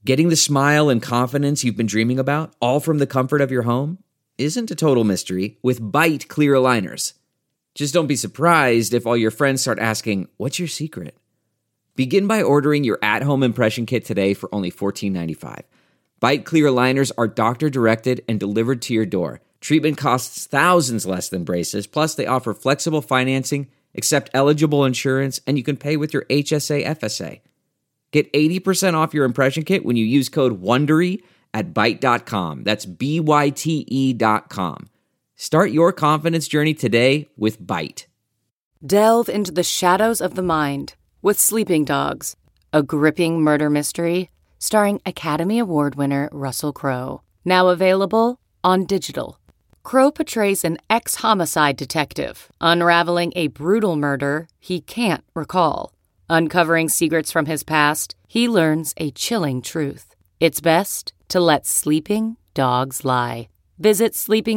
Getting the smile and confidence you've been dreaming about, all from the comfort of your home, isn't a total mystery with Byte clear aligners. Just don't be surprised if all your friends start asking, "What's your secret?" Begin by ordering your at-home impression kit today for only $14.95. Byte clear aligners are doctor-directed and delivered to your door. Treatment costs thousands less than braces, plus they offer flexible financing, accept eligible insurance, and you can pay with your HSA FSA. Get 80% off your impression kit when you use code WONDERY at Byte.com. That's BYTE.com. Start your confidence journey today with Byte. Delve into the shadows of the mind with Sleeping Dogs, a gripping murder mystery starring Academy Award winner Russell Crowe. Now available on digital. Crowe portrays an ex-homicide detective unraveling a brutal murder he can't recall. Uncovering secrets from his past, he learns a chilling truth. It's best to let sleeping dogs lie. Visit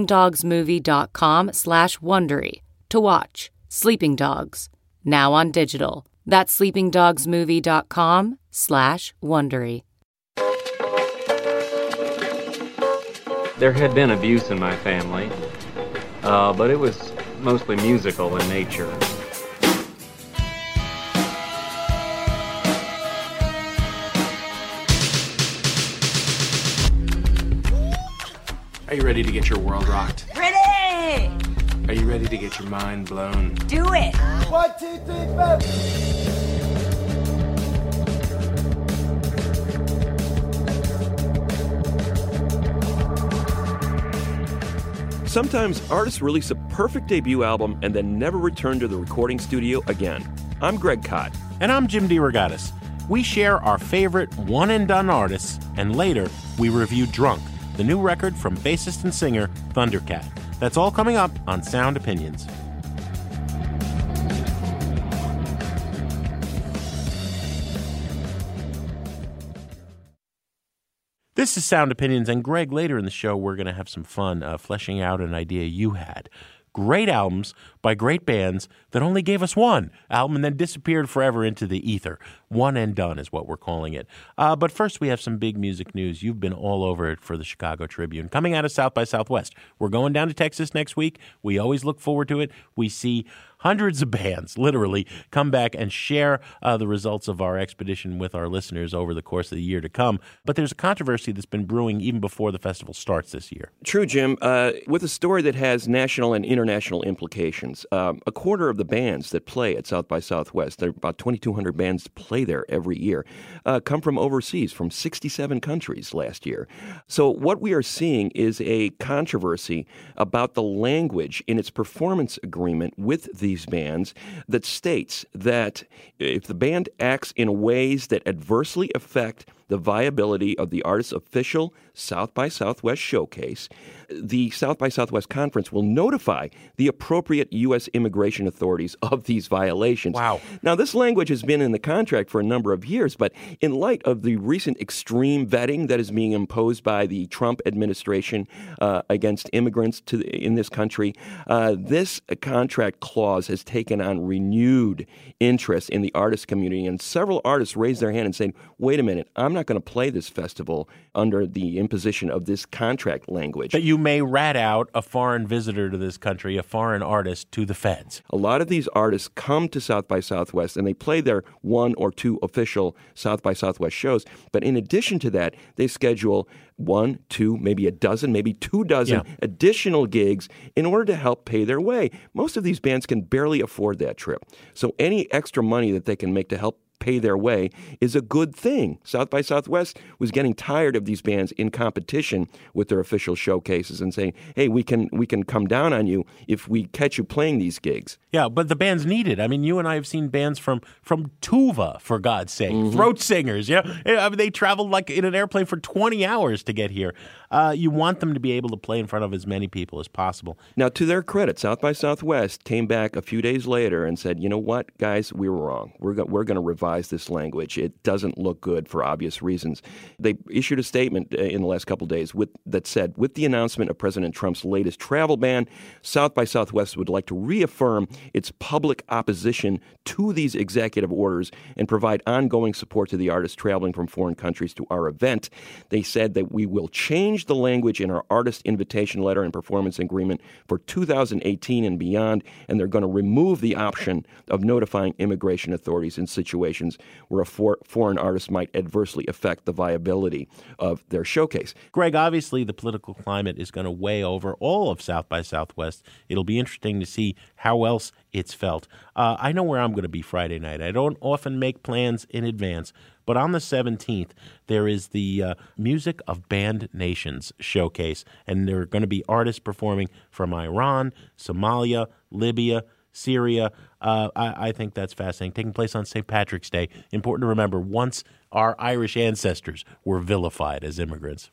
sleepingdogsmovie.com/Wondery to watch Sleeping Dogs, now on digital. That's sleepingdogsmovie.com/Wondery. There had been abuse in my family, but it was mostly musical in nature. Are you ready to get your world rocked? Ready! Are you ready to get your mind blown? Do it! 1, 2, 3, 4. Sometimes artists release a perfect debut album and then never return to the recording studio again. I'm Greg Kot. And I'm Jim DeRogatis. We share our favorite one-and-done artists, and later we review Drunk, the new record from bassist and singer Thundercat. That's all coming up on Sound Opinions. This is Sound Opinions, and Greg, later in the show, we're going to have some fun fleshing out an idea you had. Great albums by great bands that only gave us one album and then disappeared forever into the ether. One and done is what we're calling it. But first, we have some big music news. You've been all over it for the Chicago Tribune. Coming out of South by Southwest. We're going down to Texas next week. We always look forward to it. We see hundreds of bands, literally, come back and share the results of our expedition with our listeners over the course of the year to come. But there's a controversy that's been brewing even before the festival starts this year. True, Jim. With a story that has national and international implications. A quarter of the bands that play at South by Southwest, there are about 2,200 bands play there every year, come from overseas, from 67 countries last year. So what we are seeing is a controversy about the language in its performance agreement with these bands that states that if the band acts in ways that adversely affect the viability of the artist's official South by Southwest showcase, the South by Southwest conference will notify the appropriate U.S. immigration authorities of these violations. Wow. Now, this language has been in the contract for a number of years, but in light of the recent extreme vetting that is being imposed by the Trump administration against immigrants in this country, this contract clause has taken on renewed interest in the artist community, and several artists raised their hand and said, wait a minute, I'm not going to play this festival under the imposition of this contract language. That you may rat out a foreign visitor to this country, a foreign artist, to the feds. A lot of these artists come to South by Southwest and they play their 1 or 2 official South by Southwest shows. But in addition to that, they schedule 1, 2, maybe a dozen, maybe 2 dozen additional gigs in order to help pay their way. Most of these bands can barely afford that trip. So any extra money that they can make to help pay their way is a good thing. South by Southwest was getting tired of these bands in competition with their official showcases and saying, hey, we can come down on you if we catch you playing these gigs. Yeah, but the bands need it. I mean, you and I have seen bands from Tuva, for God's sake, throat singers. Yeah, I mean, they traveled like in an airplane for 20 hours to get here. You want them to be able to play in front of as many people as possible. Now, to their credit, South by Southwest came back a few days later and said, you know what, guys, we were wrong. We're going to revise revise this language. It doesn't look good for obvious reasons. They issued a statement in the last couple of days that said, with the announcement of President Trump's latest travel ban, South by Southwest would like to reaffirm its public opposition to these executive orders and provide ongoing support to the artists traveling from foreign countries to our event. They said that we will change the language in our artist invitation letter and performance agreement for 2018 and beyond, and they're going to remove the option of notifying immigration authorities in situations where a foreign artist might adversely affect the viability of their showcase. Greg, obviously the political climate is going to weigh over all of South by Southwest. It'll be interesting to see how else it's felt. I know where I'm going to be Friday night. I don't often make plans in advance, but on the 17th, there is the Music of Banned Nations showcase, and there are going to be artists performing from Iran, Somalia, Libya, Syria. I think that's fascinating. Taking place on St. Patrick's Day. Important to remember, once our Irish ancestors were vilified as immigrants.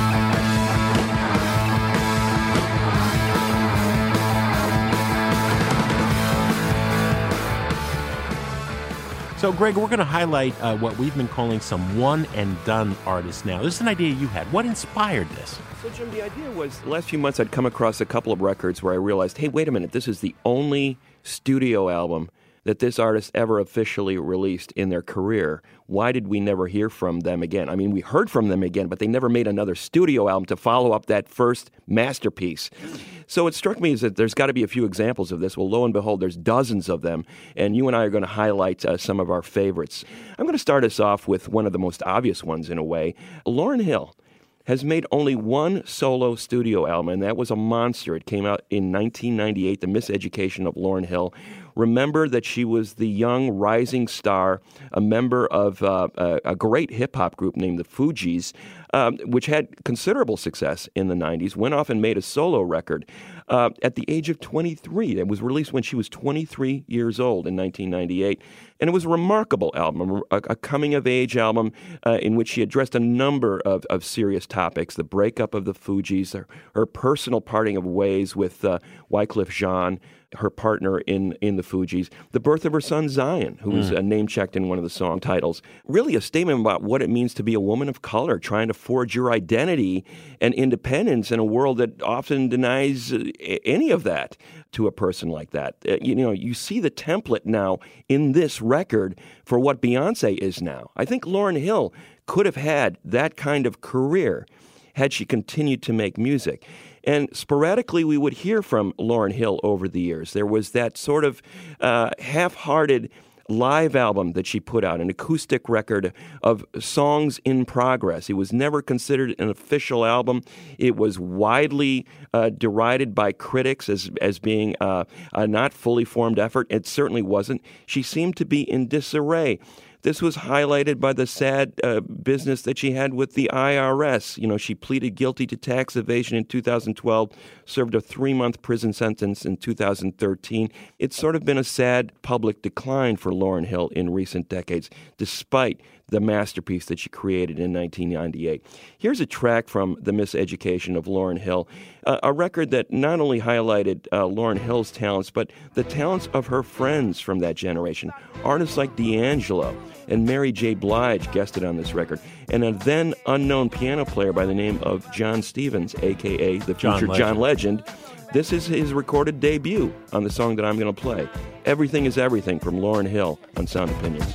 So, Greg, we're going to highlight what we've been calling some one-and-done artists now. This is an idea you had. What inspired this? So, Jim, the idea was the last few months I'd come across a couple of records where I realized, hey, wait a minute, this is the only studio album that this artist ever officially released in their career. Why did we never hear from them again? I mean, we heard from them again, but they never made another studio album to follow up that first masterpiece. So it struck me as that there's got to be a few examples of this. Well, lo and behold, there's dozens of them, and you and I are going to highlight some of our favorites. I'm going to start us off with one of the most obvious ones in a way. Lauryn Hill has made only one solo studio album, and that was a monster. It came out in 1998, The Miseducation of Lauryn Hill. Remember that she was the young rising star, a member of a great hip-hop group named the Fugees, which had considerable success in the 90s, went off and made a solo record at the age of 23. It was released when she was 23 years old in 1998. And it was a remarkable album, a coming-of-age album in which she addressed a number of serious topics: the breakup of the Fugees, her personal parting of ways with Wyclef Jean, her partner in the Fugees, the birth of her son Zion, who was name-checked in one of the song titles. Really a statement about what it means to be a woman of color, trying to forge your identity and independence in a world that often denies any of that to a person like that. You see the template now in this record for what Beyonce is now. I think Lauryn Hill could have had that kind of career had she continued to make music. And sporadically, we would hear from Lauryn Hill over the years. There was that sort of half-hearted live album that she put out, an acoustic record of songs in progress. It was never considered an official album. It was widely derided by critics as being a not fully formed effort. It certainly wasn't. She seemed to be in disarray. This was highlighted by the sad business that she had with the IRS. She pleaded guilty to tax evasion in 2012, served a 3-month prison sentence in 2013. It's sort of been a sad public decline for Lauryn Hill in recent decades, despite the masterpiece that she created in 1998. Here's a track from The Miseducation of Lauryn Hill, a record that not only highlighted Lauryn Hill's talents, but the talents of her friends from that generation. Artists like D'Angelo and Mary J. Blige guested on this record, and a then unknown piano player by the name of John Stevens, a.k.a. the future John Legend. This is his recorded debut on the song that I'm going to play. Everything is Everything from Lauryn Hill on Sound Opinions.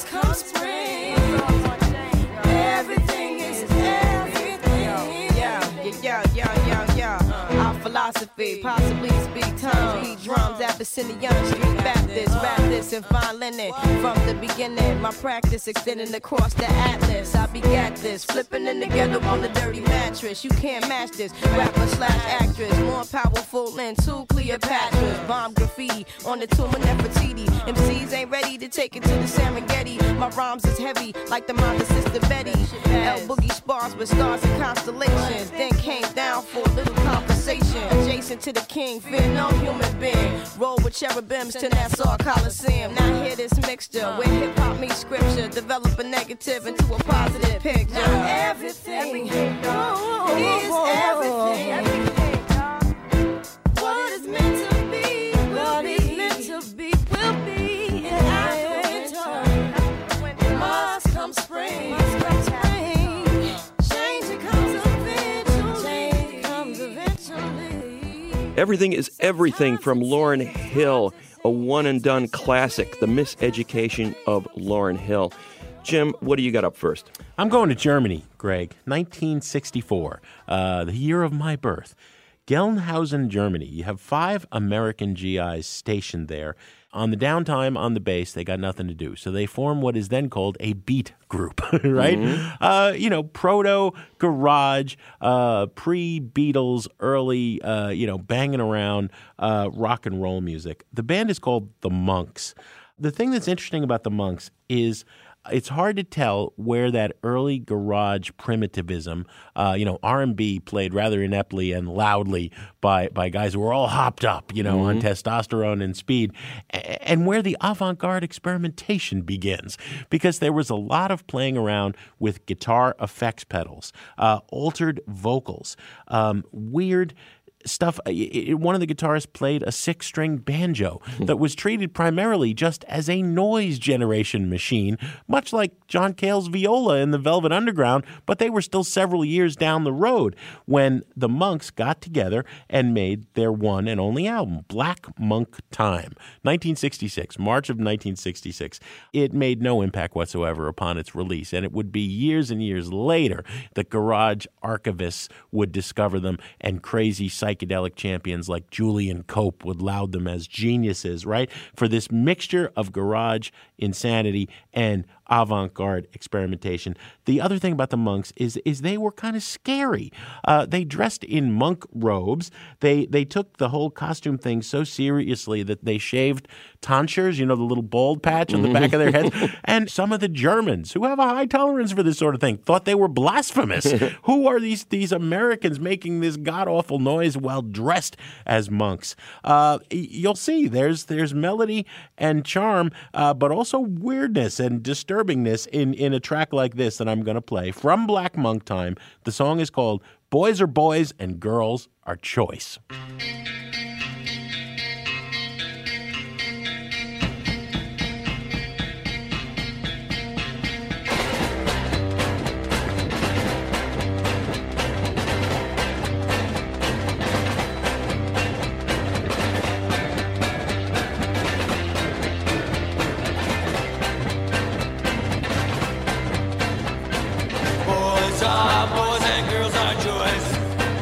Mars come spring. Everything is everything. Our philosophy, possibly speak tongues, beat drums, Abyssinian Street Baptist, rap this and fine linen. From the beginning, my practice extending across the atlas. I begat this, flipping in the ghetto on the dirty mattress. You can't match this, rapper / actress, more powerful than two Cleopatras. Bomb graffiti on the tomb of Nefertiti. MCs ain't ready to take it to the Serengeti. My rhymes is heavy like the mother sister Betty. L Boogie spars with stars and constellations. Then came down for a little conversation. Adjacent to the king, fear no human being. Roll with cherubims to Nassau Coliseum. Now hear this mixture where hip hop meets scripture. Develop a negative into a positive picture. Now everything is everything. What is meant to be will be. Meant to be will be. And after winter, must come spring. Change comes eventually. Everything is Everything from Lauryn Hill, a one-and-done classic, The Miseducation of Lauryn Hill. Jim, what do you got up first? I'm going to Germany, Greg. 1964, the year of my birth. Gelnhausen, Germany. You have 5 American GIs stationed there. On the downtime on the base, they got nothing to do. So they form what is then called a beat group, right? Mm-hmm. Proto-garage, pre-Beatles, early, banging around rock and roll music. The band is called The Monks. The thing that's interesting about The Monks is it's hard to tell where that early garage primitivism, R&B played rather ineptly and loudly by guys who were all hopped up, on testosterone and speed, and where the avant-garde experimentation begins. Because there was a lot of playing around with guitar effects pedals, altered vocals, weird stuff. One of the guitarists played a 6-string banjo that was treated primarily just as a noise generation machine, much like John Cale's viola in the Velvet Underground, but they were still several years down the road when the Monks got together and made their one and only album, Black Monk Time, 1966, March of 1966. It made no impact whatsoever upon its release, and it would be years and years later that garage archivists would discover them, and crazy psychedelic champions like Julian Cope would laud them as geniuses, right? For this mixture of garage insanity and avant-garde experimentation. The other thing about the Monks is they were kind of scary. They dressed in monk robes. They took the whole costume thing so seriously that they shaved tonsures, the little bald patch on the back of their heads. And some of the Germans, who have a high tolerance for this sort of thing, thought they were blasphemous. Who are these Americans making this god-awful noise while dressed as monks? You'll see there's melody and charm, but also weirdness and disturbingness in a track like this that I'm going to play from Black Monk Time. The song is called Boys Are Boys and Girls Are Choice. Boys and girls are choice.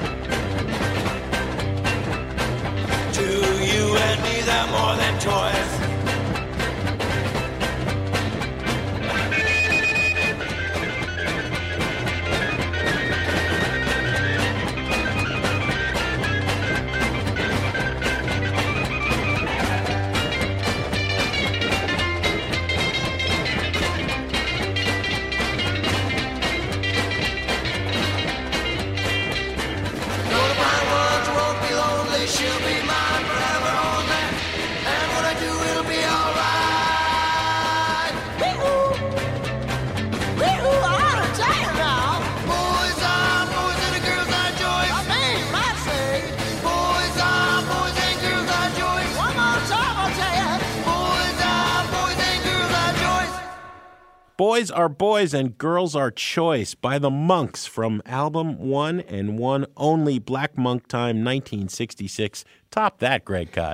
Boys Are Boys and Girls Are Choice by the Monks from album One and One Only, Black Monk Time, 1966. Top that, Greg Cott.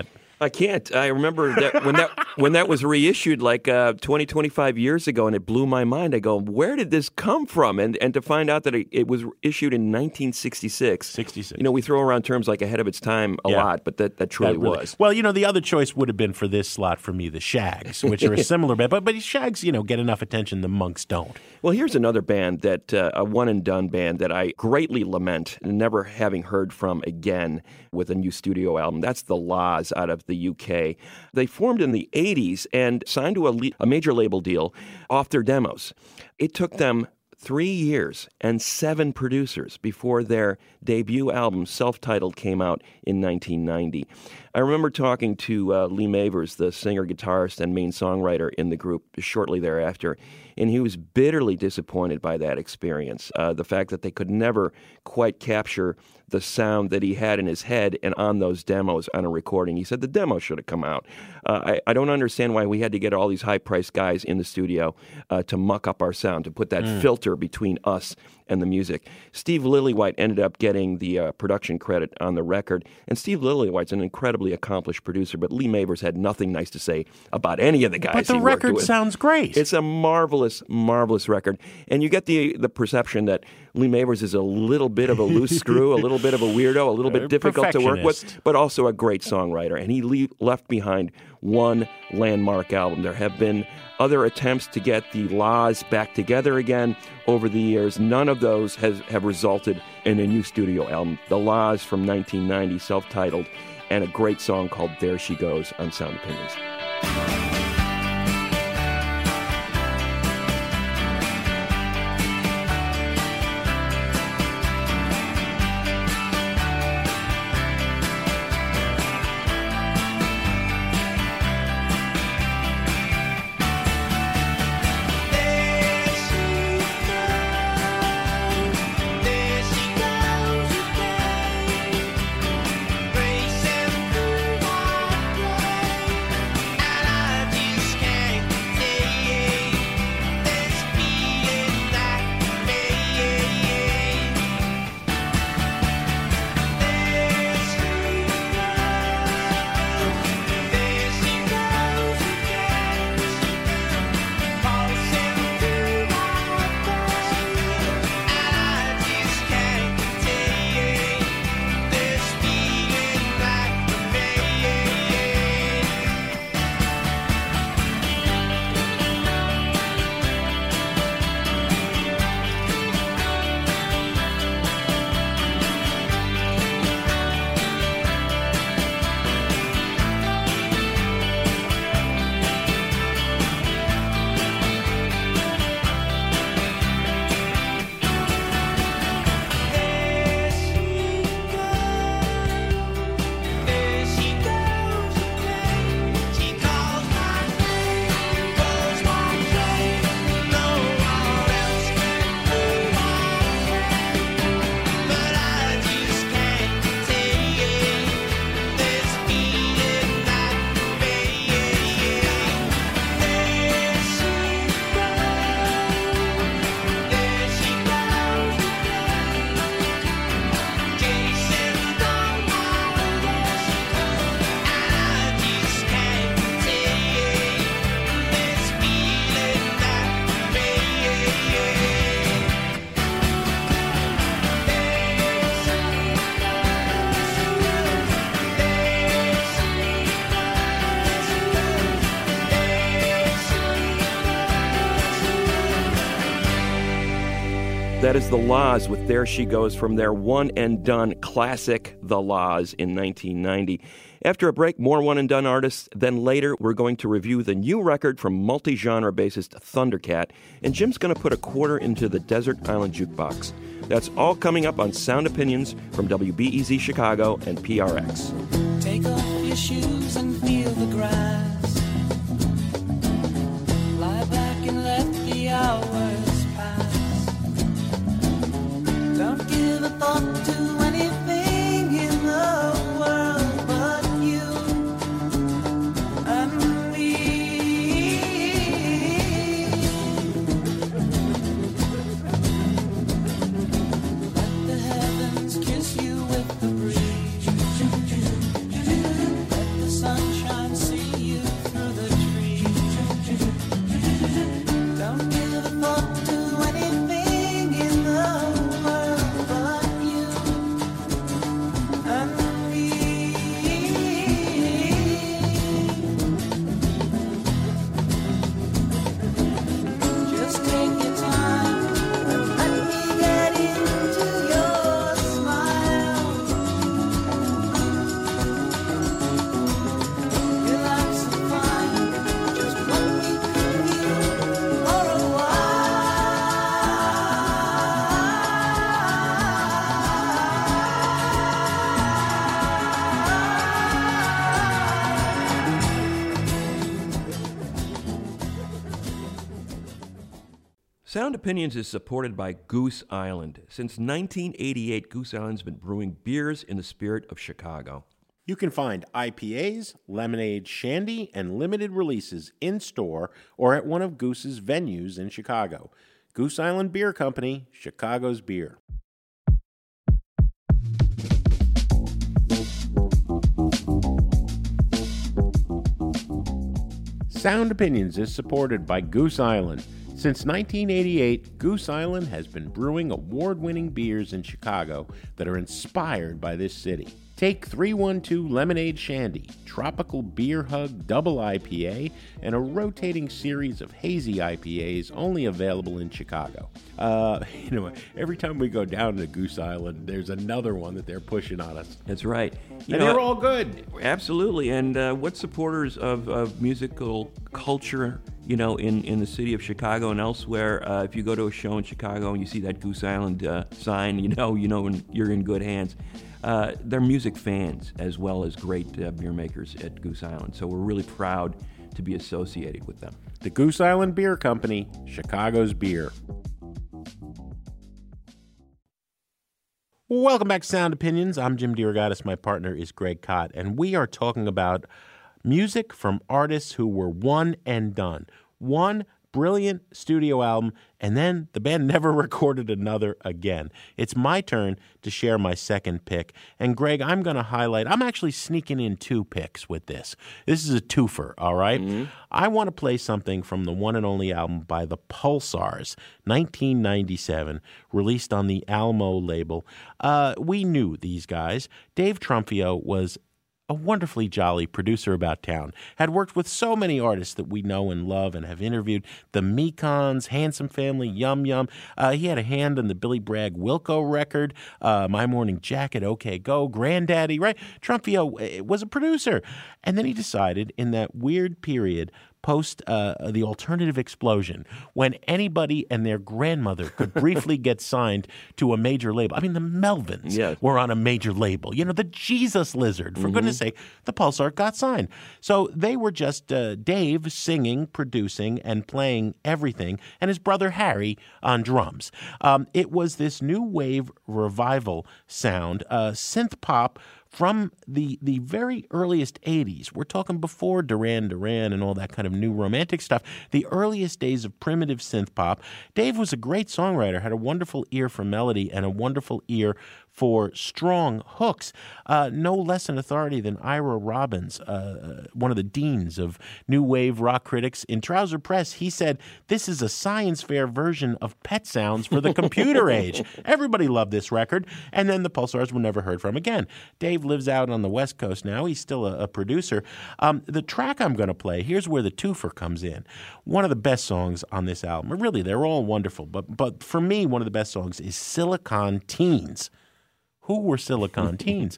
I can't. I remember that when that was reissued like 20, 25 years ago, and it blew my mind. I go, where did this come from? And to find out that it was issued in 1966. 66. You know, we throw around terms like ahead of its time a lot, but that truly was. Well, you know, the other choice would have been for this slot for me, the Shags, which are a similar band. But Shags, you know, get enough attention, the Monks don't. Well, here's another band that, a one-and-done band that I greatly lament never having heard from again with a new studio album. That's The La's out of the UK. They formed in the 80s and signed to a major label deal off their demos. It took them 3 years and 7 producers before their debut album, self-titled, came out in 1990. I remember talking to Lee Mavers, the singer-guitarist and main songwriter in the group, shortly thereafter, and he was bitterly disappointed by that experience, the fact that they could never quite capture the sound that he had in his head and on those demos on a recording. He said the demo should have come out. I don't understand why we had to get all these high-priced guys in the studio to muck up our sound, to put that filter between us and the music. Steve Lillywhite ended up getting the production credit on the record, and Steve Lillywhite's an incredibly accomplished producer, but Lee Mavers had nothing nice to say about any of the guys But the he worked record with. sounds great. It's a marvelous, marvelous record, and you get the perception that Lee Mavers is a little bit of a loose screw, a little bit of a weirdo, a little bit difficult to work with, but also a great songwriter, and he left behind one landmark album. There have been other attempts to get the La's back together again over the years. None of those have resulted in a new studio album. The La's from 1990, self-titled, and a great song called There She Goes on Sound Opinions. That is The La's with There She Goes from their one-and-done classic, The La's, in 1990. After a break, more one-and-done artists. Then later, we're going to review the new record from multi-genre bassist Thundercat, and Jim's going to put a quarter into the Desert Island Jukebox. That's all coming up on Sound Opinions from WBEZ Chicago and PRX. Take off your shoes and feel the grass. Lie back and let the hours pass. Don't give a thought to anything in the world but you and me. Let the heavens kiss you with the breeze. Let the sunshine Sound Opinions is supported by Goose Island. Since 1988, Goose Island's been brewing beers in the spirit of Chicago. You can find IPAs, lemonade, shandy, and limited releases in-store or at one of Goose's venues in Chicago. Goose Island Beer Company, Chicago's beer. Sound Opinions is supported by Goose Island. Since 1988, Goose Island has been brewing award-winning beers in Chicago that are inspired by this city. Take 312 Lemonade Shandy, Tropical Beer Hug Double IPA, and a rotating series of hazy IPAs only available in Chicago. Every time we go down to Goose Island, there's another one that they're pushing on us. That's right. And they're all good. Absolutely. And what supporters of musical culture, in the city of Chicago and elsewhere, if you go to a show in Chicago and you see that Goose Island sign, you know you're in good hands. They're music fans as well as great beer makers at Goose Island. So we're really proud to be associated with them. The Goose Island Beer Company, Chicago's beer. Welcome back to Sound Opinions. I'm Jim DeRogatis. My partner is Greg Kot, and we are talking about music from artists who were one and done. One brilliant studio album, and then the band never recorded another again. It's my turn to share my second pick. And Greg, I'm going to highlight, I'm actually sneaking in two picks with this. This is a twofer, all right? Mm-hmm. I want to play something from the one and only album by the Pulsars, 1997, released on the Alamo label. We knew these guys. Dave Trumfio was a wonderfully jolly producer about town, had worked with so many artists that we know and love and have interviewed. The Mekons, Handsome Family, Yum Yum. He had a hand on the Billy Bragg Wilco record, My Morning Jacket, OK Go, Granddaddy, right? Trumfio was a producer. And then he decided in that weird period post the alternative explosion, when anybody and their grandmother could briefly get signed to a major label. I mean, the Melvins were on a major label. The Jesus Lizard, for goodness sake, the Pulsar got signed. So they were just Dave singing, producing, and playing everything, and his brother Harry on drums. It was this new wave revival sound, synth pop, from the very earliest 80s. We're talking before Duran Duran and all that kind of new romantic stuff. The earliest days of primitive synth pop. Dave was a great songwriter, had a wonderful ear for melody and a wonderful ear for strong hooks. No less an authority than Ira Robbins, one of the deans of new wave rock critics. In Trouser Press, he said, "This is a science fair version of Pet Sounds for the computer age." Everybody loved this record, and then the Pulsars were never heard from again. Dave lives out on the West Coast now. He's still a producer. The track I'm going to play, here's where the twofer comes in. One of the best songs on this album. Really, they're all wonderful, but for me, one of the best songs is Silicon Teens. Who were Silicon Teens?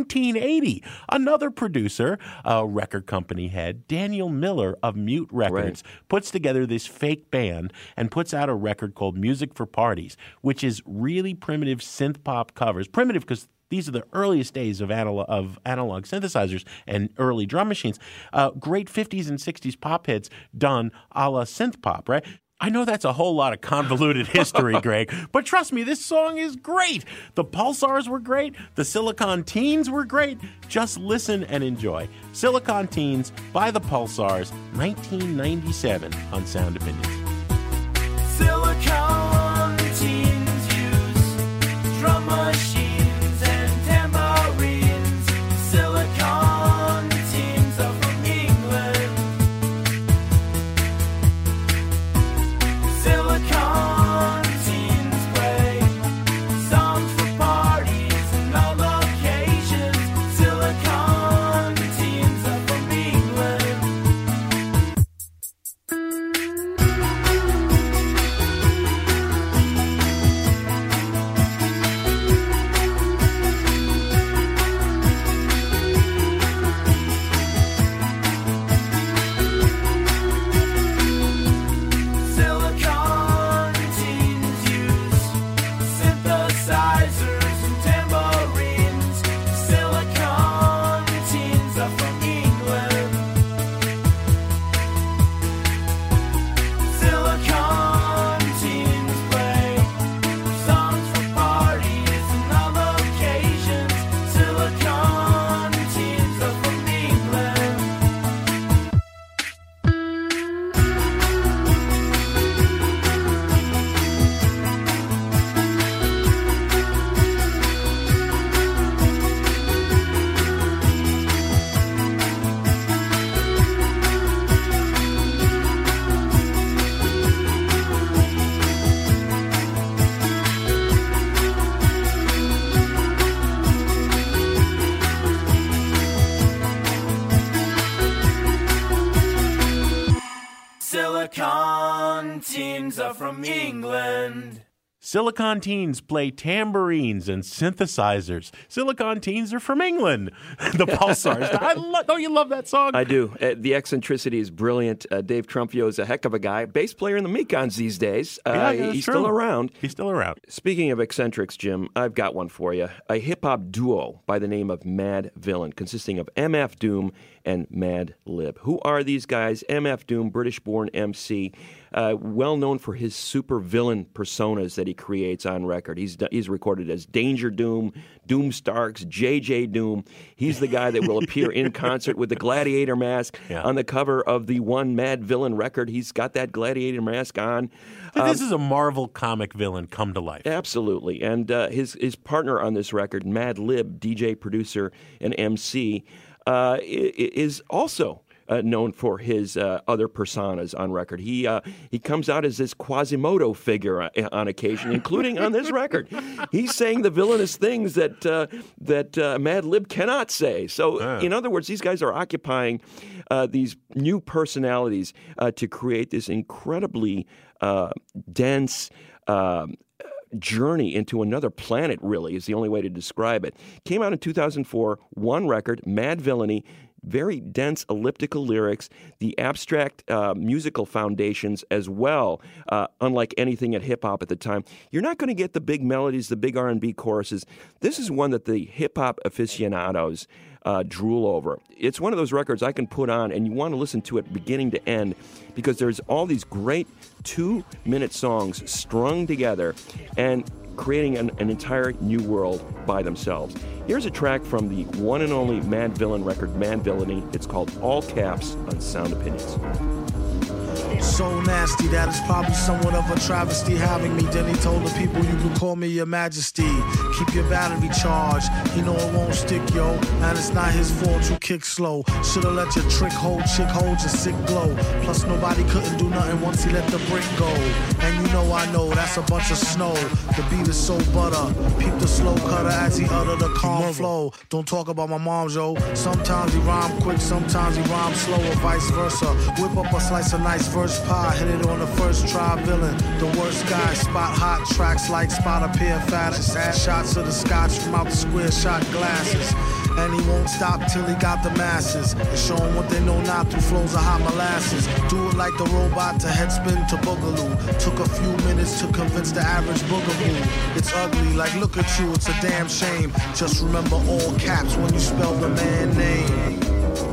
1980. Another producer, record company head, Daniel Miller of Mute Records, puts together this fake band and puts out a record called Music for Parties, which is really primitive synth pop covers. Primitive because these are the earliest days of analog synthesizers and early drum machines. Great 50s and 60s pop hits done a la synth pop, right? I know that's a whole lot of convoluted history, Greg, but trust me, this song is great. The Pulsars were great. The Silicon Teens were great. Just listen and enjoy. Silicon Teens by the Pulsars, 1997 on Sound Opinions. Silicon teens use drum machines and tambourines. Silicon teens are from England. Silicon teens play songs for parties and all locations. Silicon teens are from England. Silicon teens are from England. Silicon teens play tambourines and synthesizers. Silicon teens are from England. The Pulsars. Don't you love that song? I do. The eccentricity is brilliant. Dave Trumpio is a heck of a guy. Bass player in the Mekons these days. He's true. still around. He's still around. Speaking of eccentrics, Jim, I've got one for you. A hip-hop duo by the name of Mad Villain, consisting of MF Doom and Mad Lib. Who are these guys? MF Doom, British-born MC, well known for his super villain personas that he creates on record. He's recorded as Danger Doom, Doom Starks, JJ Doom. He's the guy that will appear in concert with the gladiator mask on the cover of the one Mad Villain record. He's got that gladiator mask on. This is a Marvel comic villain come to life. Absolutely. And his partner on this record, Mad Lib, DJ, producer, and MC, is also known for his other personas on record. He comes out as this Quasimodo figure on occasion, including on this record. He's saying the villainous things that Mad Lib cannot say. So, in other words, these guys are occupying these new personalities to create this incredibly dense journey into another planet, really, is the only way to describe it. Came out in 2004, one record, Mad Villainy, very dense elliptical lyrics, the abstract musical foundations as well, unlike anything at hip-hop at the time. You're not going to get the big melodies, the big R&B choruses. This is one that the hip-hop aficionados drool over. It's one of those records I can put on, and you want to listen to it beginning to end, because there's all these great 2-minute songs strung together and creating an entire new world by themselves. Here's a track from the one and only Mad Villain record, Mad Villainy. It's called All Caps on Sound Opinions. So nasty that it's probably somewhat of a travesty having me. Then he told the people, you can call me your majesty. Keep your battery charged, you know it won't stick, yo. And it's not his fault you kick slow. Should've let your chick hold your sick glow. Plus nobody couldn't do nothing once he let the brick go. And you know I know that's a bunch of snow. The beat is so butter. Peep the slow cutter as he utter the calm flow. Don't talk about my mom, yo. Sometimes he rhyme quick, sometimes he rhyme slow, or vice versa. Whip up a slice of nice verse pie, hit it on the first try, villain. The worst guy, spot hot tracks like spot a pair of fattest. Add shots of the scotch from out the square shot glasses. And he won't stop till he got the masses. And show them what they know not through flows of hot molasses. Do it like the robot to headspin to boogaloo. Took a few minutes to convince the average boogaboo. It's ugly, like look at you, it's a damn shame. Just remember all caps when you spell the man name.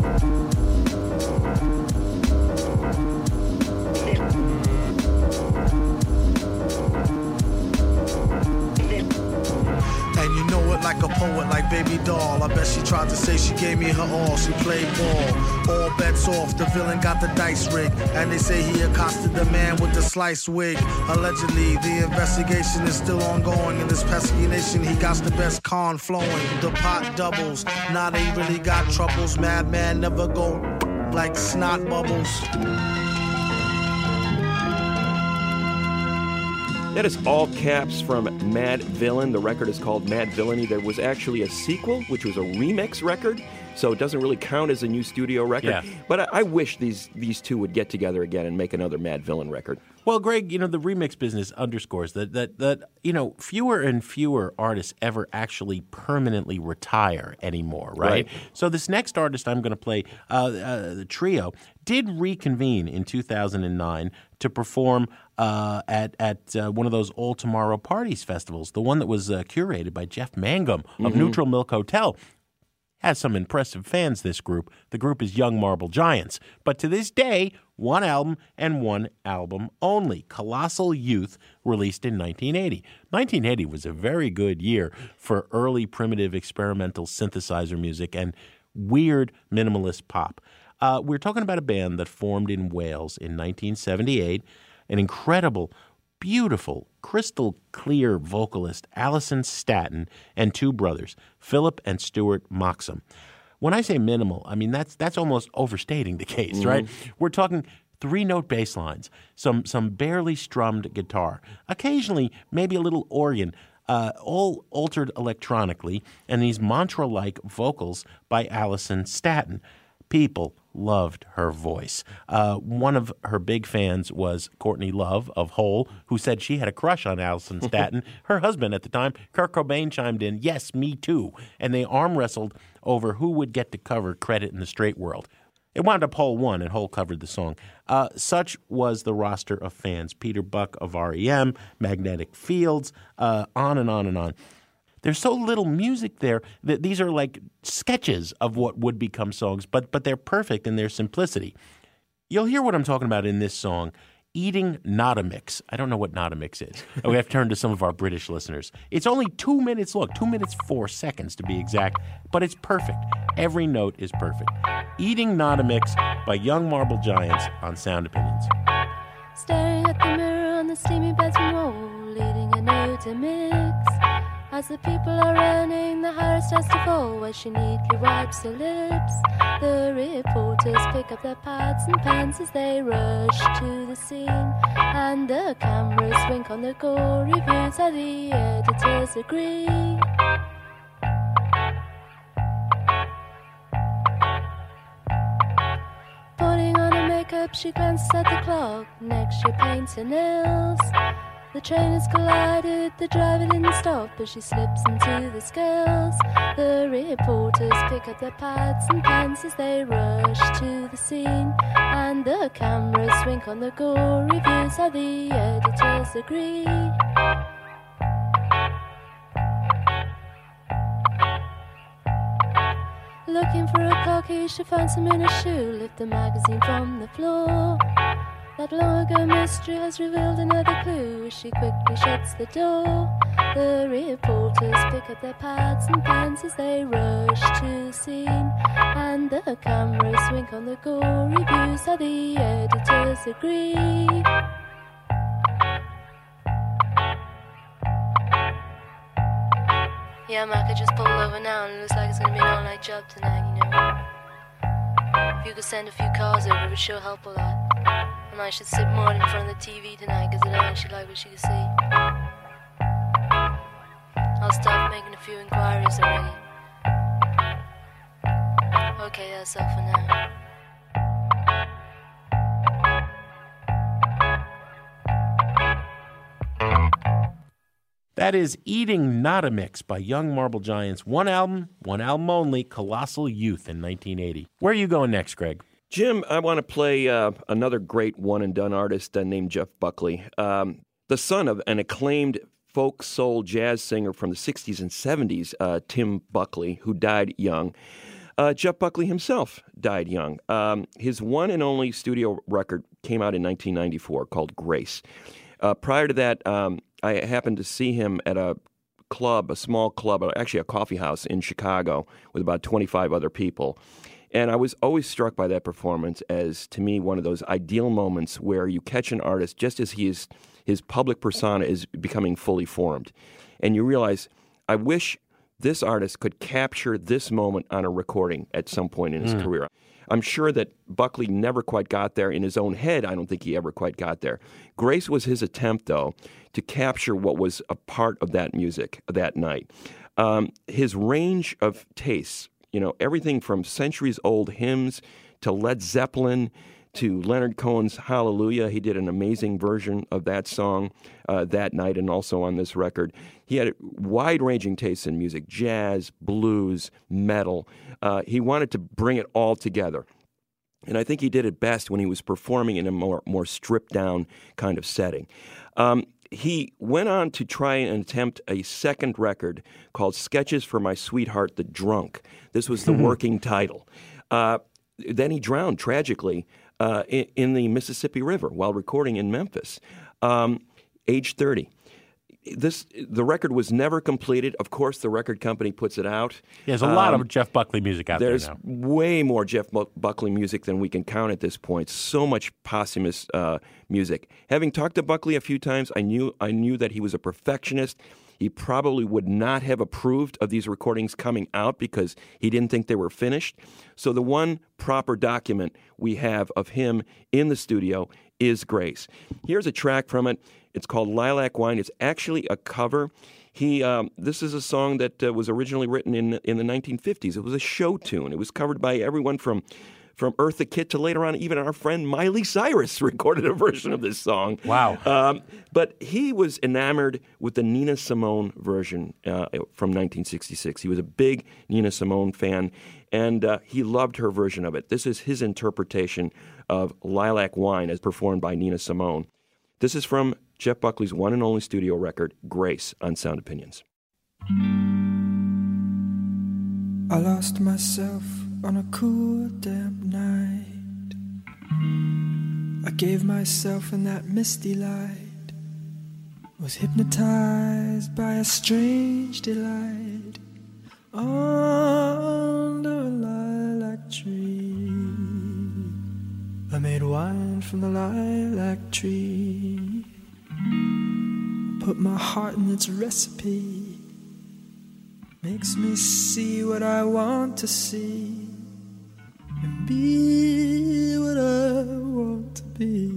Like a poet, like Baby Doll. I bet she tried to say she gave me her all. She played ball. All bets off. The villain got the dice rig. And they say he accosted the man with the sliced wig. Allegedly, the investigation is still ongoing. In this pesky nation, he got the best con flowing. The pot doubles. Now they really got troubles. Madman never go like snot bubbles. That is All Caps from Mad Villain. The record is called Mad Villainy. There was actually a sequel, which was a remix record, so it doesn't really count as a new studio record. Yeah. But I wish these two would get together again and make another Mad Villain record. Well, Greg, the remix business underscores that fewer and fewer artists ever actually permanently retire anymore, right? So this next artist I'm going to play, the trio, did reconvene in 2009 to perform at one of those All Tomorrow Parties festivals, the one that was curated by Jeff Mangum of Neutral Milk Hotel. Has some impressive fans, this group. The group is Young Marble Giants. But to this day, one album and one album only. Colossal Youth, released in 1980. 1980 was a very good year for early primitive experimental synthesizer music and weird minimalist pop. We're talking about a band that formed in Wales in 1978, an incredible, beautiful, crystal clear vocalist, Alison Staton, and two brothers, Philip and Stuart Moxham. When I say minimal, I mean that's almost overstating the case, right? We're talking 3-note bass lines, some barely strummed guitar, occasionally maybe a little organ, all altered electronically, and these mantra-like vocals by Alison Staton. People loved her voice. One of her big fans was Courtney Love of Hole, who said she had a crush on Allison Staton. Her husband at the time, Kurt Cobain, chimed in, "Yes, me too." And they arm wrestled over who would get to cover Credit in the Straight World. It wound up Hole won, and Hole covered the song. Such was the roster of fans. Peter Buck of R.E.M., Magnetic Fields, on and on and on. There's so little music there that these are like sketches of what would become songs, but they're perfect in their simplicity. You'll hear what I'm talking about in this song, Eating Notamix. I don't know what Notamix is. We have to turn to some of our British listeners. It's only 2 minutes long, 2 minutes 4 seconds to be exact, but it's perfect. Every note is perfect. Eating Notamix by Young Marble Giants on Sound Opinions. Staring at the mirror on the steamy bedroom wall, eating a Notamix. As the people are running, the hair starts to fall while she neatly wipes her lips. The reporters pick up their pads and pens as they rush to the scene, and the cameras wink on the gore reviews and the editors agree. Putting on her makeup, she glances at the clock. Next she paints her nails. The train has collided, the driver didn't stop, but she slips into the scales. The reporters pick up their pads and pens as they rush to the scene, and the cameras wink on the gore reviews and the editors agree. Looking for a car key, she finds him in a shoe, lift the magazine from the floor. That long ago mystery has revealed another clue. She quickly shuts the door. The reporters pick up their pads and pens as they rush to the scene, and the cameras wink on the gore reviews and the editors agree. Yeah, Mac, I just pulled over now and it looks like it's gonna be an all-night job tonight, you know. If you could send a few cars over, it would sure help a lot. And I should sit more in front of the TV tonight, because I don't actually like what she can see. I'll start making a few inquiries already. Okay, that's all for now. That is Eating Notamix by Young Marble Giants. One album only, Colossal Youth in 1980. Where are you going next, Greg? Jim, I want to play another great one-and-done artist named Jeff Buckley, the son of an acclaimed folk soul jazz singer from the 60s and 70s, Tim Buckley, who died young. Jeff Buckley himself died young. His one and only studio record came out in 1994 called Grace. Prior to that, I happened to see him at a club, a small club, actually a coffee house in Chicago with about 25 other people. And I was always struck by that performance as, to me, one of those ideal moments where you catch an artist just as his public persona is becoming fully formed. And you realize, I wish this artist could capture this moment on a recording at some point in his career. I'm sure that Buckley never quite got there in his own head. I don't think he ever quite got there. Grace was his attempt, though, to capture what was a part of that music that night. His range of tastes, you know, everything from centuries-old hymns to Led Zeppelin to Leonard Cohen's Hallelujah. He did an amazing version of that song that night and also on this record. He had wide-ranging tastes in music, jazz, blues, metal. He wanted to bring it all together. And I think he did it best when he was performing in a more stripped-down kind of setting. He went on to try and attempt a second record called Sketches for My Sweetheart the Drunk. This was the working title. Then he drowned tragically in the Mississippi River while recording in Memphis, age 30. The record was never completed. Of course, the record company puts it out. There's a lot of Jeff Buckley music out there now. There's way more Jeff Buckley music than we can count at this point. So much posthumous music. Having talked to Buckley a few times, I knew that he was a perfectionist. He probably would not have approved of these recordings coming out because he didn't think they were finished. So the one proper document we have of him in the studio is Grace. Here's a track from it. It's called Lilac Wine. It's actually a cover. This is a song that was originally written in the 1950s. It was a show tune. It was covered by everyone from from Eartha Kitt to later on, even our friend Miley Cyrus recorded a version of this song. Wow. But he was enamored with the Nina Simone version from 1966. He was a big Nina Simone fan, and he loved her version of it. This is his interpretation of Lilac Wine as performed by Nina Simone. This is from Jeff Buckley's one and only studio record, Grace, on Sound Opinions. I lost myself on a cool, damp night. I gave myself in that misty light, was hypnotized by a strange delight under a lilac tree. I made wine from the lilac tree, put my heart in its recipe. Makes me see what I want to see and be what I want to be.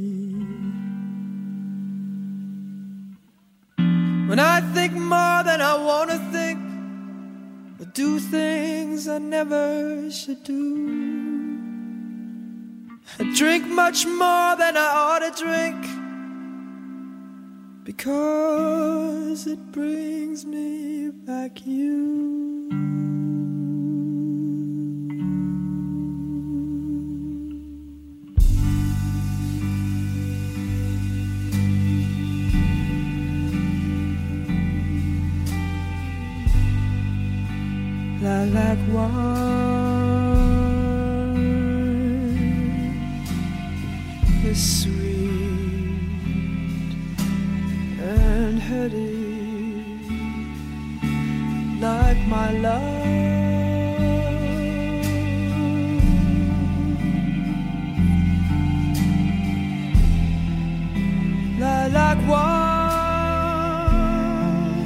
When I think more than I want to think, I do things I never should do. I drink much more than I ought to drink, because it brings me back you. Lilac wine is sweet and heady, like my love. Lilac wine,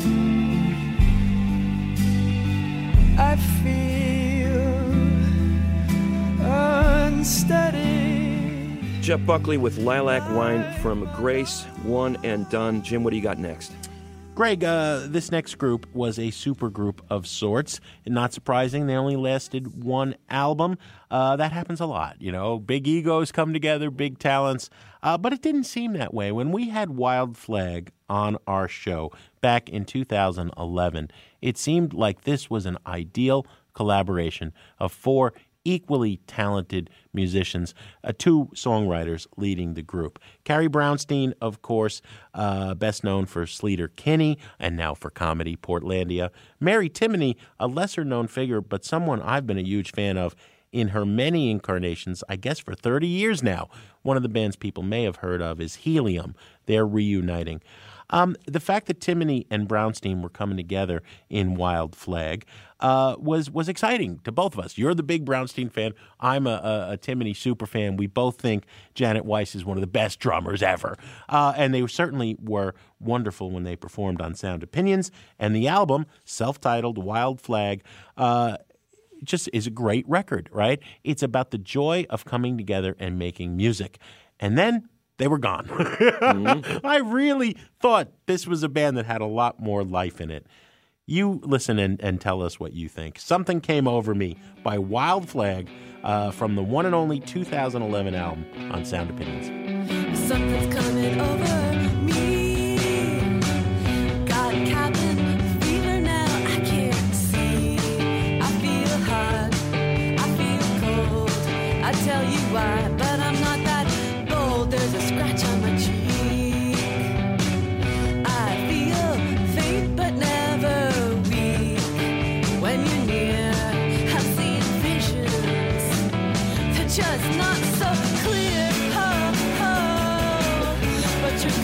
I feel unsteady. Jeff Buckley with Lilac Wine from Grace, One and Done. Jim, what do you got next? Greg, this next group was a super group of sorts. Not surprising, they only lasted one album. That happens a lot, you know. Big egos come together, big talents. But it didn't seem that way. When we had Wild Flag on our show back in 2011, it seemed like this was an ideal collaboration of four equally talented musicians, two songwriters leading the group. Carrie Brownstein, of course, best known for Sleater Kinney, and now for comedy Portlandia. Mary Timony, a lesser-known figure, but someone I've been a huge fan of in her many incarnations, I guess for 30 years now. One of the bands people may have heard of is Helium. They're reuniting. The fact that Timony and Brownstein were coming together in Wild Flag was exciting to both of us. You're the big Brownstein fan. I'm a Timony super fan. We both think Janet Weiss is one of the best drummers ever. And they certainly were wonderful when they performed on Sound Opinions. And the album, self-titled Wild Flag, just is a great record, right? It's about the joy of coming together and making music. And then they were gone. Mm-hmm. I really thought this was a band that had a lot more life in it. You listen and tell us what you think. Something Came Over Me by Wild Flag from the one and only 2011 album on Sound Opinions. Something's coming over me. Got cabin fever now, I can't see. I feel hot, I feel cold. I tell you why, but I'm not that bold. There's a scratch on my cheek. I feel faint but never weak. When you're near, I'm seeing visions. They're just not so clear. Oh, oh. But you're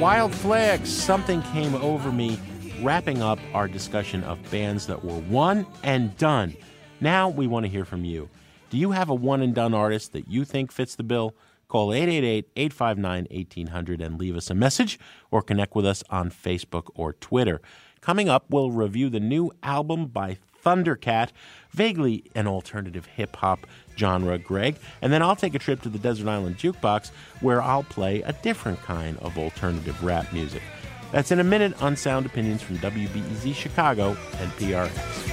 Wild Flags, Something Came Over Me, wrapping up our discussion of bands that were one and done. Now we want to hear from you. Do you have a one and done artist that you think fits the bill? Call 888-859-1800 and leave us a message, or connect with us on Facebook or Twitter. Coming up, we'll review the new album by Thundercat, vaguely an alternative hip-hop genre, Greg, and then I'll take a trip to the Desert Island Jukebox, where I'll play a different kind of alternative rap music. That's in a minute on Sound Opinions from WBEZ Chicago and PRX.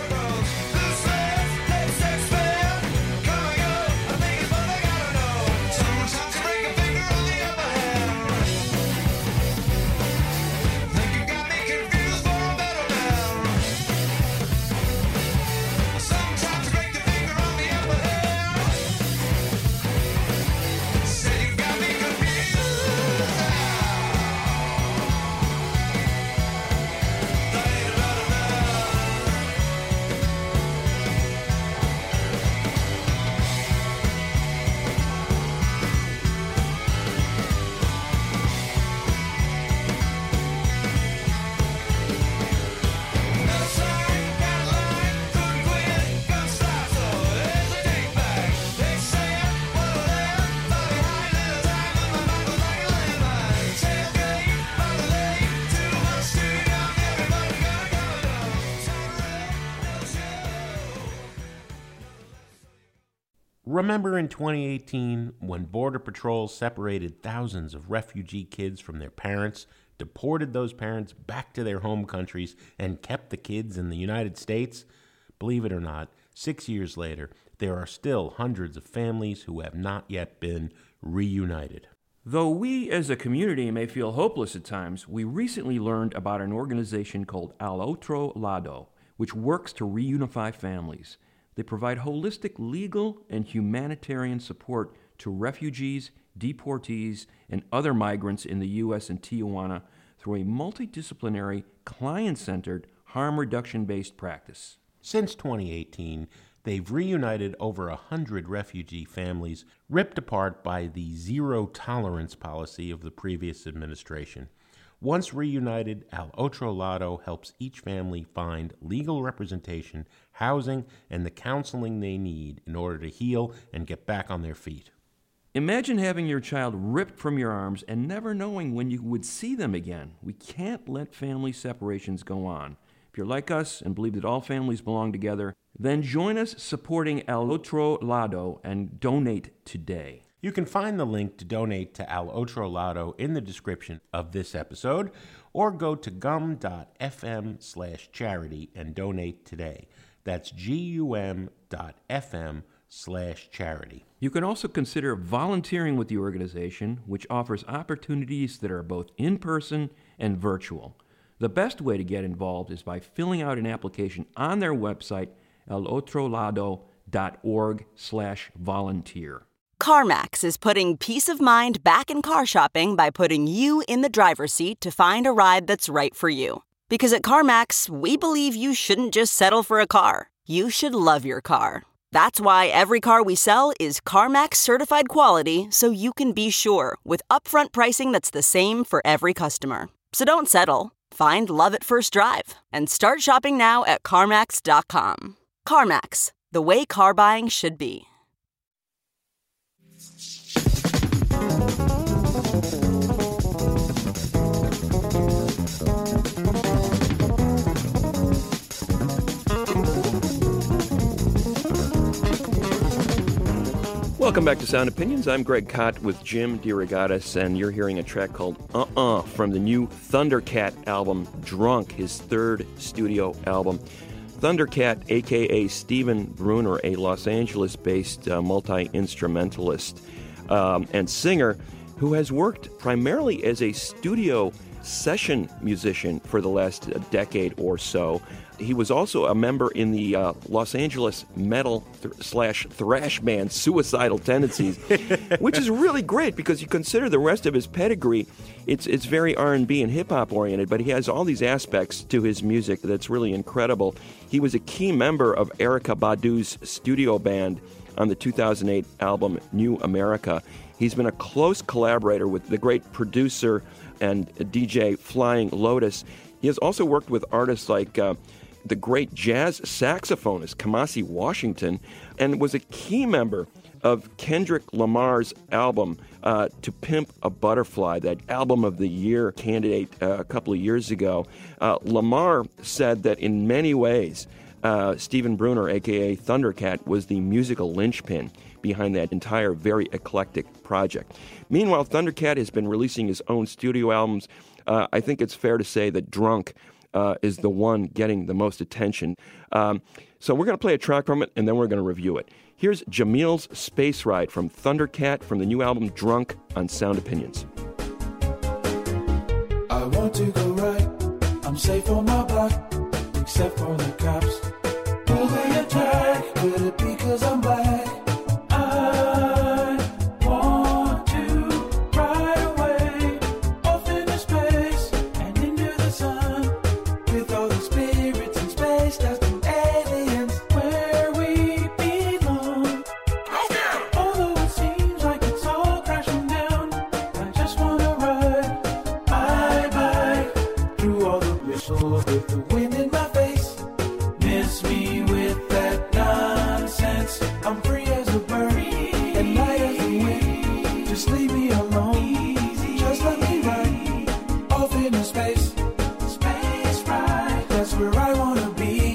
Remember in 2018 when Border Patrol separated thousands of refugee kids from their parents, deported those parents back to their home countries, and kept the kids in the United States? Believe it or not, 6 years later, there are still hundreds of families who have not yet been reunited. Though we as a community may feel hopeless at times, we recently learned about an organization called Al Otro Lado, which works to reunify families. They provide holistic legal and humanitarian support to refugees, deportees, and other migrants in the U.S. and Tijuana through a multidisciplinary, client-centered, harm reduction-based practice. Since 2018, they've reunited over 100 refugee families ripped apart by the zero-tolerance policy of the previous administration. Once reunited, Al Otro Lado helps each family find legal representation, housing, and the counseling they need in order to heal and get back on their feet. Imagine having your child ripped from your arms and never knowing when you would see them again. We can't let family separations go on. If you're like us and believe that all families belong together, then join us supporting Al Otro Lado and donate today. You can find the link to donate to Al Otro Lado in the description of this episode, or go to gum.fm/charity and donate today. That's gum.fm/charity. You can also consider volunteering with the organization, which offers opportunities that are both in-person and virtual. The best way to get involved is by filling out an application on their website, alotrolado.org/volunteer. CarMax is putting peace of mind back in car shopping by putting you in the driver's seat to find a ride that's right for you. Because at CarMax, we believe you shouldn't just settle for a car. You should love your car. That's why every car we sell is CarMax certified quality, so you can be sure with upfront pricing that's the same for every customer. So don't settle. Find love at first drive and start shopping now at CarMax.com. CarMax, the way car buying should be. Welcome back to Sound Opinions. I'm Greg Kot with Jim DeRogatis, and you're hearing a track called from the new Thundercat album, Drunk, his third studio album. Thundercat, a.k.a. Steven Bruner, a Los Angeles-based multi-instrumentalist and singer who has worked primarily as a studio session musician for the last decade or so. He was also a member in the Los Angeles metal / thrash band Suicidal Tendencies, which is really great because you consider the rest of his pedigree, it's very R&B and hip-hop oriented, but he has all these aspects to his music that's really incredible. He was a key member of Erykah Badu's studio band on the 2008 album New America. He's been a close collaborator with the great producer and DJ Flying Lotus. He has also worked with artists like the great jazz saxophonist Kamasi Washington, and was a key member of Kendrick Lamar's album, To Pimp a Butterfly, that album of the year candidate a couple of years ago. Lamar said that in many ways, Stephen Bruner, a.k.a. Thundercat, was the musical linchpin behind that entire very eclectic project. Meanwhile, Thundercat has been releasing his own studio albums. I think it's fair to say that Drunk is the one getting the most attention. So we're going to play a track from it, and then we're going to review it. Here's Jamil's Space Ride from Thundercat from the new album Drunk on Sound Opinions. I want to go right, I'm safe on my block, except for the cops. Will they attack? Could it be 'cause I'm black? I want to ride away, off into space and into the sun, with all the spirits in space, dust and aliens, where we belong. Although it seems like it's all crashing down, I just want to ride my bike through all the whistles with the wind in my face. Miss me with that nonsense. I'm free as a bird and light as the wind. Just leave me alone. Just let me ride off into space. Space ride. That's where I wanna be.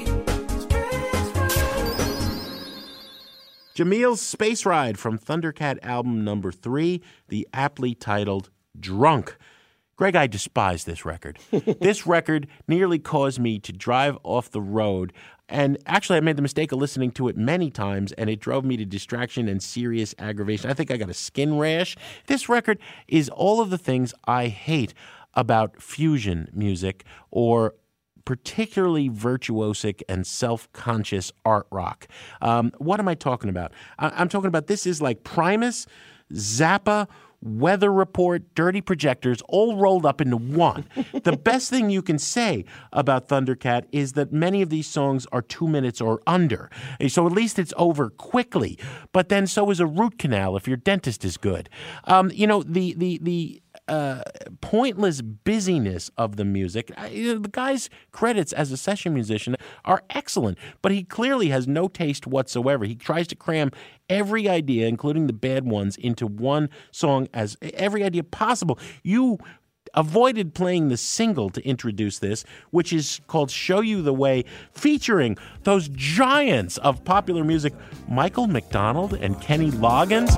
Jamil's Space Ride from Thundercat album number 3, the aptly titled Drunk. Greg, I despise this record. This record nearly caused me to drive off the road. And actually, I made the mistake of listening to it many times, and it drove me to distraction and serious aggravation. I think I got a skin rash. This record is all of the things I hate about fusion music or particularly virtuosic and self-conscious art rock. What am I talking about? I'm talking about this is like Primus, Zappa, Weather Report, Dirty Projectors, all rolled up into one. The best thing you can say about Thundercat is that many of these songs are 2 minutes or under. So at least it's over quickly. But then so is a root canal if your dentist is good. The pointless busyness of the music. The guy's credits as a session musician are excellent, but he clearly has no taste whatsoever. He tries to cram every idea, including the bad ones, into one song, as every idea possible. You avoided playing the single to introduce this, which is called Show You the Way, featuring those giants of popular music, Michael McDonald and Kenny Loggins.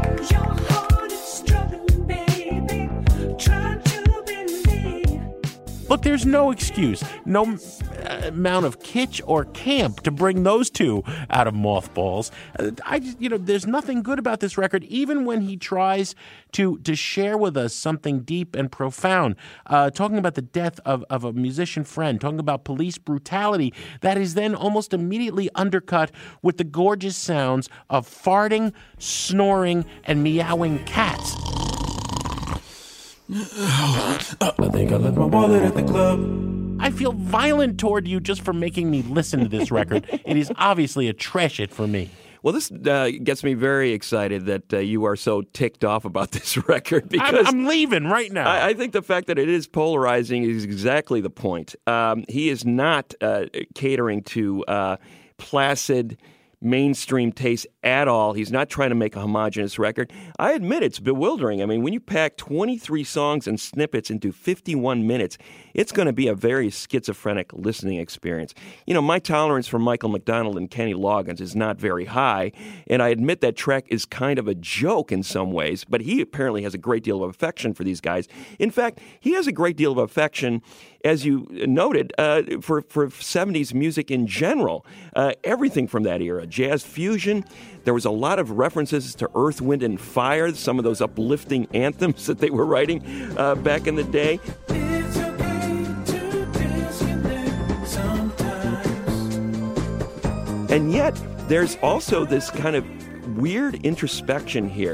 Look, there's no excuse, no amount of kitsch or camp to bring those two out of mothballs. There's nothing good about this record, even when he tries to share with us something deep and profound, talking about the death of a musician friend, talking about police brutality, that is then almost immediately undercut with the gorgeous sounds of farting, snoring, and meowing cats. I think I left my wallet at the club. I feel violent toward you just for making me listen to this record. It is obviously a trash it for me. Well, this gets me very excited that you are so ticked off about this record. Because I'm leaving right now. I think the fact that it is polarizing is exactly the point. He is not catering to placid mainstream taste at all. He's not trying to make a homogenous record. I admit it's bewildering. I mean, when you pack 23 songs and snippets into 51 minutes, it's going to be a very schizophrenic listening experience. You know, my tolerance for Michael McDonald and Kenny Loggins is not very high, and I admit that track is kind of a joke in some ways, but he apparently has a great deal of affection for these guys. In fact, he has a great deal of affection, as you noted, for 70s music in general. Everything from that era. Jazz fusion. There was a lot of references to Earth, Wind, and Fire, some of those uplifting anthems that they were writing back in the day. It's okay to disconnect sometimes. And yet, there's also this kind of weird introspection here.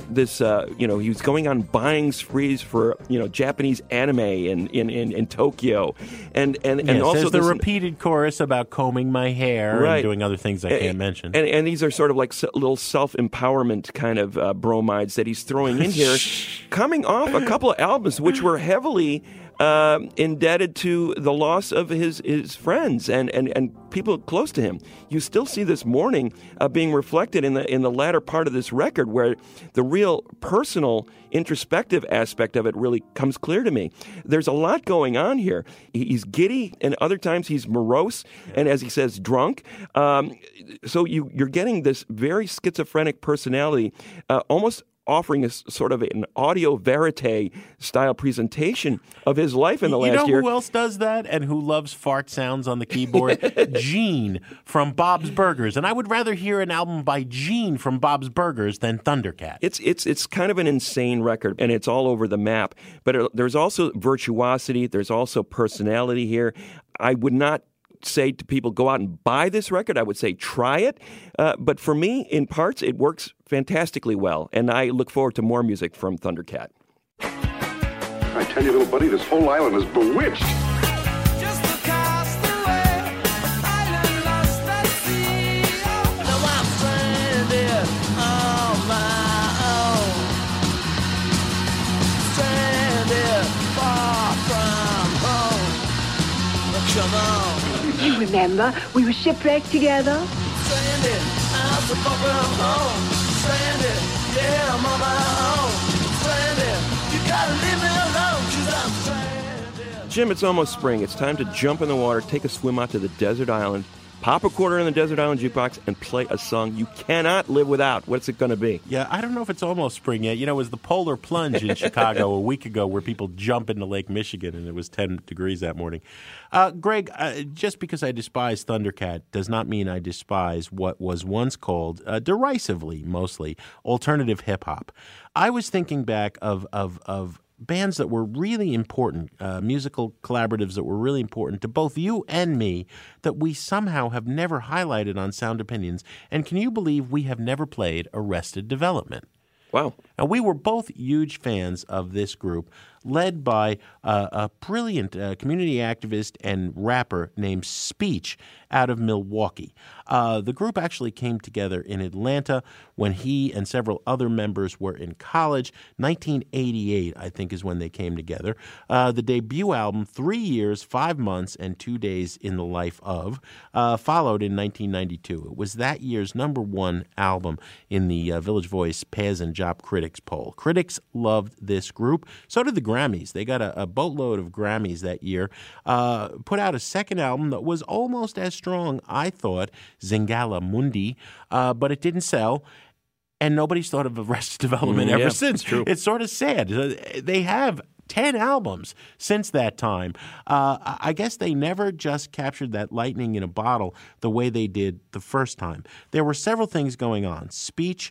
this he was going on buying sprees for Japanese anime in Tokyo, and also there's the repeated chorus about combing my hair right. and doing other things I can't mention. And these are sort of like little self-empowerment kind of bromides that he's throwing in here, coming off a couple of albums which were heavily indebted to the loss of his friends and people close to him. You still see this mourning being reflected in the latter part of this record, where the real personal, introspective aspect of it really comes clear to me. There's a lot going on here. He's giddy, and other times he's morose, and as he says, drunk. So you're getting this very schizophrenic personality, almost offering a sort of an audio verite style presentation of his life in the last year. You know who else does that and who loves fart sounds on the keyboard? Gene from Bob's Burgers. And I would rather hear an album by Gene from Bob's Burgers than Thundercat. It's kind of an insane record, and it's all over the map. But there's also virtuosity. There's also personality here. I would not say to people, go out and buy this record. I would say try it. But for me, in parts, it works fantastically well. And I look forward to more music from Thundercat. I tell you, little buddy, this whole island is bewitched. Come on. You remember, we were shipwrecked together? Stranded, I'm so far from home. Stranded, yeah, I'm on my own. Stranded, you gotta leave me alone, 'cause I'm stranded. Jim, it's almost spring. It's time to jump in the water, take a swim out to the desert island, pop a quarter in the desert island jukebox, and play a song you cannot live without. What's it going to be? Yeah, I don't know if it's almost spring yet. It was the polar plunge in Chicago a week ago where people jump into Lake Michigan, and it was 10 degrees that morning. Greg, just because I despise Thundercat does not mean I despise what was once called, derisively mostly, alternative hip-hop. I was thinking back of bands that were really important, musical collaboratives that were really important to both you and me, that we somehow have never highlighted on Sound Opinions. And can you believe we have never played Arrested Development? Wow. Now, we were both huge fans of this group, led by a brilliant community activist and rapper named Speech out of Milwaukee. The group actually came together in Atlanta when he and several other members were in college. 1988, I think, is when they came together. The debut album, 3 years, 5 months, and 2 days in the life of, followed in 1992. It was that year's #1 album in the Village Voice Paz and Job Critics poll. Critics loved this group. So did the Grammys. They got a boatload of Grammys that year. Put out a second album that was almost as strong, I thought, Zingala Mundi, but it didn't sell. And nobody's thought of Arrested Development ever since. True. It's sort of sad. They have 10 albums since that time. I guess they never just captured that lightning in a bottle the way they did the first time. There were several things going on. Speech,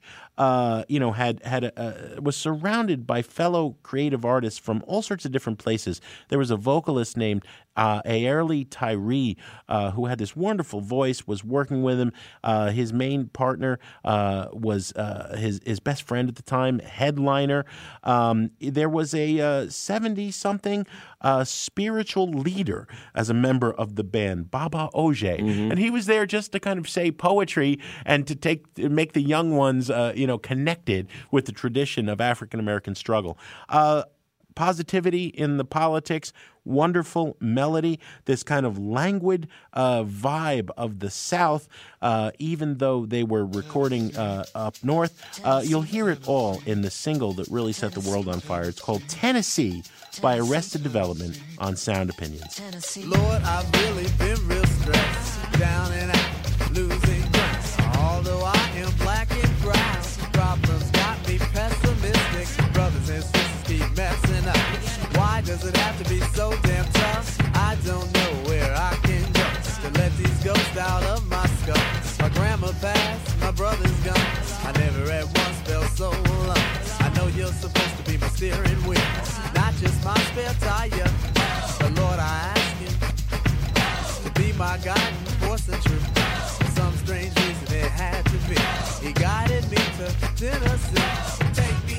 was surrounded by fellow creative artists from all sorts of different places. There was a vocalist named Airly Tyree, who had this wonderful voice, was working with him. His main partner was his best friend at the time, Headliner. There was a 70-something spiritual leader as a member of the band, Baba Oje. Mm-hmm. And he was there just to kind of say poetry and to make the young ones connected with the tradition of African-American struggle. Positivity in the politics, wonderful melody, this kind of languid vibe of the South, even though they were recording up north. You'll hear it all in the single that really set the world on fire. It's called Tennessee by Arrested Development on Sound Opinions. Lord, I've really been real stressed, down and out, losing grass. Although I am black and brown, problems got me pessimistic. Brothers and sisters keep messing up. Why does it have to be so damn tough? I don't know where I can go to let these ghosts out of my skull. My grandma passed, my brother's gone. I never at once felt so alone. I know you're supposed to be my steering wheel, not just my spare tire. But Lord, I ask you to be my guiding force and truth. For some strange reason it had to be. He guided me to Tennessee. Take me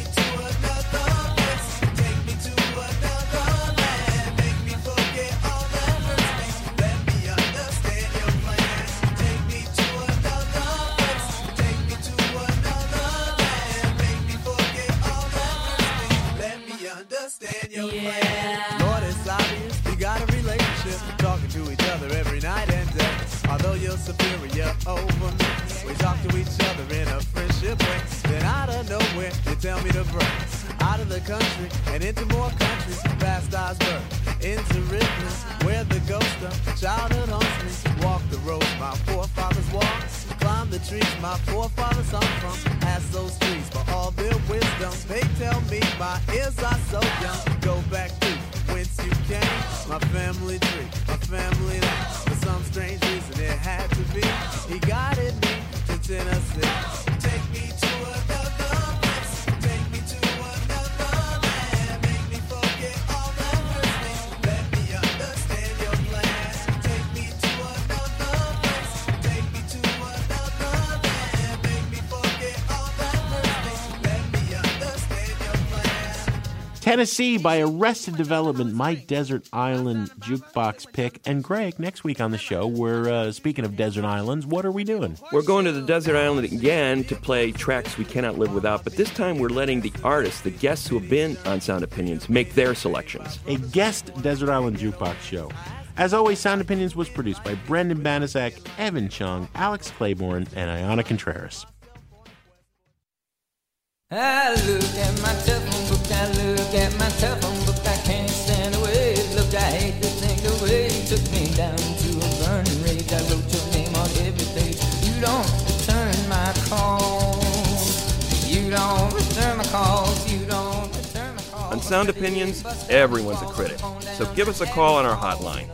feel superior over me. We talk to each other in a friendship way. Then out of nowhere, you tell me to break out of the country and into more countries, past Osborne, into Ripley, where the ghost of childhood haunts me. Walk the roads my forefathers walked, climb the trees my forefathers hung from. Ask those trees for all their wisdom. They tell me my ears are so young. Go back to whence you came, my family tree, my family name. For some strange reason it had to be. He guided me to Tennessee. Take me to another place. Take me to another land. Make me forget all that hurts me. Let me understand your plan. Take me to another place. Take me to another land. Make me forget all that hurts me. Let me understand your plan. Tennessee by Arrested Development, my Desert Island jukebox pick. And Greg, next week on the show, we're speaking of desert islands. What are we doing? We're going to the desert island again to play tracks we cannot live without, but this time we're letting the artists, the guests who have been on Sound Opinions, make their selections. A guest desert island jukebox show. As always, Sound Opinions was produced by Brendan Banaszak, Evan Chung, Alex Claiborne, and Ayana Contreras. I look at my telephone book, I look at my telephone book, I can't stand away. Look, I hate to think the way you took me down to a burning rage. I wrote your name on every page. You don't return my calls. You don't return my calls. You don't return my calls. On Sound Opinions, everyone's a critic. So give us a call on our hotline,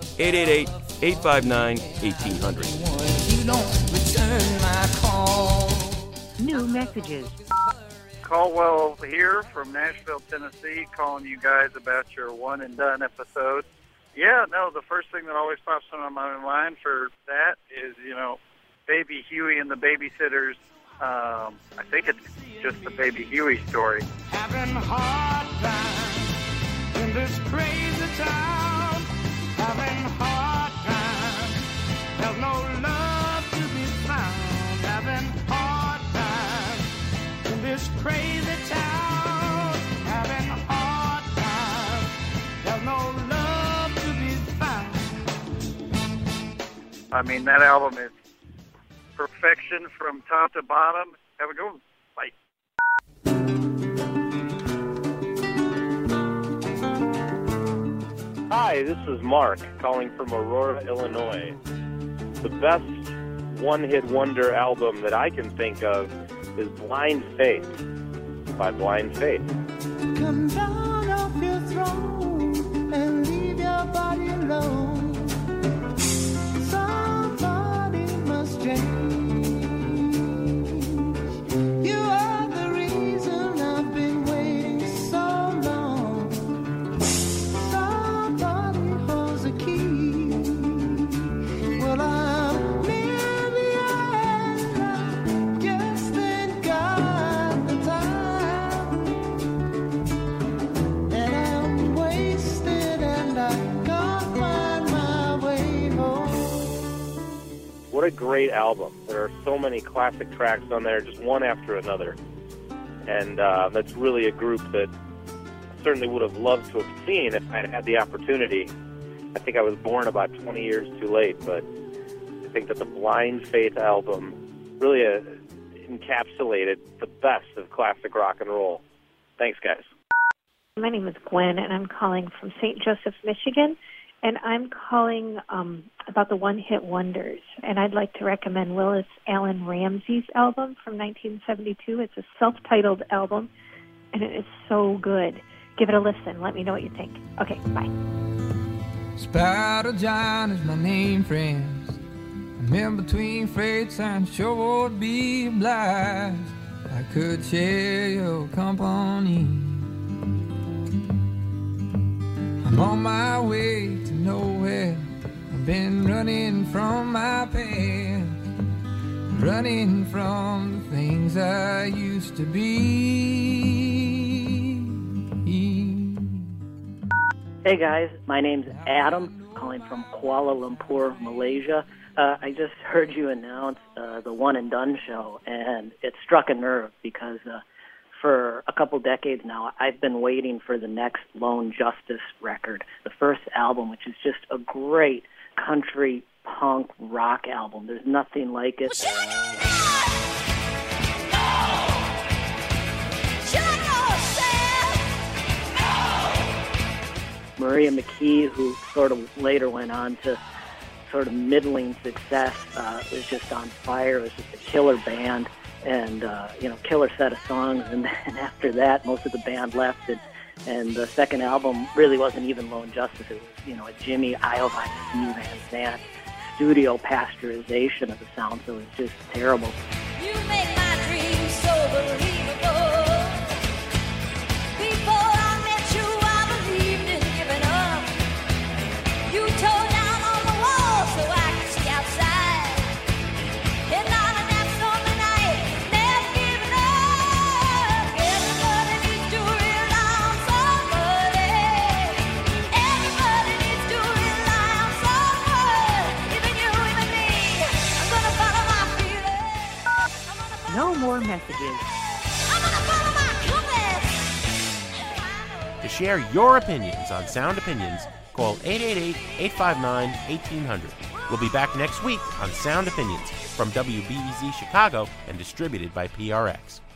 888-859-1800. You don't return my calls. New messages. Caldwell here from Nashville, Tennessee, calling you guys about your one and done episode. Yeah, no, the first thing that always pops into my mind for that is, Baby Huey and the Babysitters. I think it's just the Baby Huey story. Having a hard time in this crazy town. Having a hard time. There's no love to be found. Having a hard time in this crazy town. Having a hard time. There's no love to be found. I mean, that album is perfection from top to bottom. Have a good one. Bye. Hi, this is Mark calling from Aurora, Illinois. The best one-hit wonder album that I can think of is Blind Faith by Blind Faith. Come down off your throne and leave your body alone. Somebody must change. You are the reason I've been waiting so long. Somebody holds the key. Well, I'm near the end. I just ain't got the time. And I'm wasted and I can't find my way home. What a great album. There are so many classic tracks on there, just one after another. And that's really a group that I certainly would have loved to have seen if I'd had the opportunity. I think I was born about 20 years too late, but I think that the Blind Faith album really encapsulated the best of classic rock and roll. Thanks, guys. My name is Gwen, and I'm calling from St. Joseph, Michigan, and I'm calling about the one-hit wonders. And I'd like to recommend Willis Allen Ramsey's album from 1972. It's a self-titled album, and it is so good. Give it a listen. Let me know what you think. Okay, bye. Spider John is my name, friends. I'm in between fates and sure would be obliged. I could share your company. I'm on my way to nowhere. I've been running from my past, running from the things I used to be. Hey guys, my name's Adam, calling from Kuala Lumpur, Malaysia. I just heard you announce the One and Done show, and it struck a nerve because for a couple decades now, I've been waiting for the next Lone Justice record, the first album, which is just a great country punk rock album. There's nothing like it. Maria McKee, who sort of later went on to sort of middling success, was just on fire. It was just a killer band and, killer set of songs. And then after that, most of the band left. And the second album really wasn't even Lone Justice. It was, a Jimmy Iovine, Steve Van Zandt studio pasteurization of the sound. So it was just terrible. You make my dreams so believable. Before I met you, I believed in giving up. You tore down on the wall so I could see outside. And now that's something I ain't never given up. Everybody needs to rely on somebody. Everybody needs to rely on someone. Even you, even me. I'm gonna follow my feelings. No more messages. To share your opinions on Sound Opinions, call 888-859-1800. We'll be back next week on Sound Opinions from WBEZ Chicago and distributed by PRX.